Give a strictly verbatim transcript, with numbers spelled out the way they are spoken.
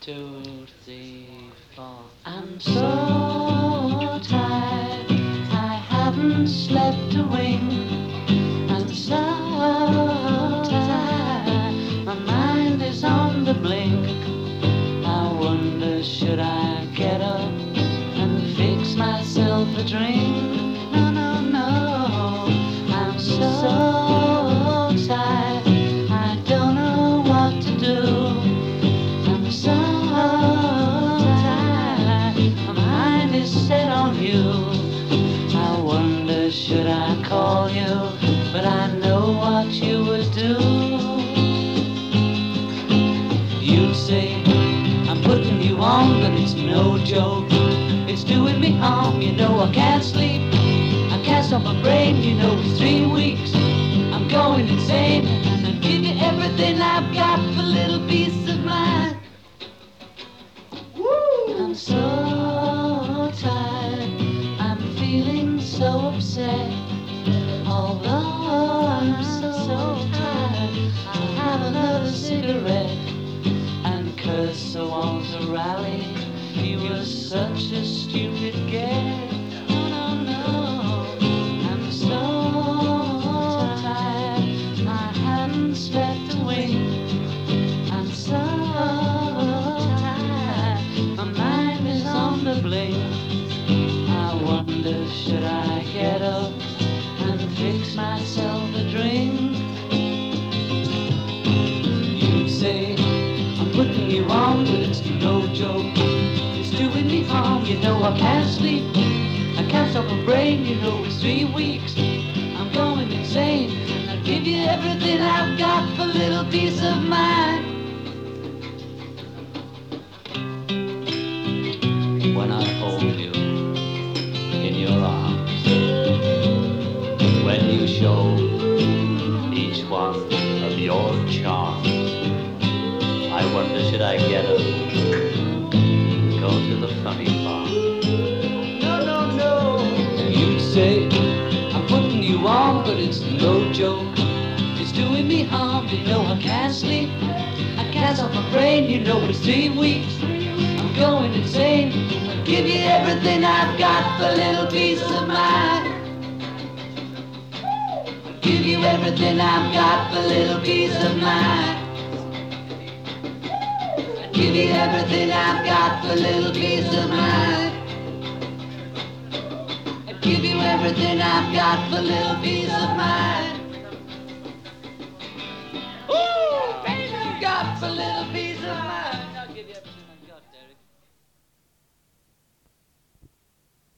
two, three, four. I'm so tired, I haven't slept a wink. I'm so tired, my mind is on the blink. I wonder, should I get up and fix myself a drink? No, no, no, I'm so tired, I don't know what to do. I'm so tired, my mind is set on you. I wonder, should I call you, but I know what you would do. You'd say, I'm putting you on, but it's no joke. It's doing me harm, you know I can't sleep. I can't stop my brain, you know it's three weeks. I'm going insane, and I'd give you everything I've got for a little peace of mind. I'm so tired, I'm feeling so upset. Although I'm so, so tired, I'll have another cigarette and curse the ones to rally. He was such a stupid get. No, no, no, I'm so tired, I hadn't slept a wink. I'm so tired, my mind is on the blink. I wonder, should I get up and fix myself a drink? You'd say, I'm putting you on, but it's no joke. It's doing me harm, you know I can't sleep. I can't stop my brain, you know it's three weeks. I'm going insane, and I'll give you everything I've got for a little peace of mind. When I hold you in your arms, when you show each one of your charms, I wonder, should I get up, go to the funny farm? No, no, no. You'd say, I'm putting you on, but it's no joke. It's doing me harm, you know I can't sleep. I can't stop my brain, you know it's three weeks. I'm going insane, I'll give you everything I've got for a little peace of mind. I'll give you everything I've got for a little peace of mind. Give you everything I've got for a little peace of mind. I give you everything I've got for a little peace of mind.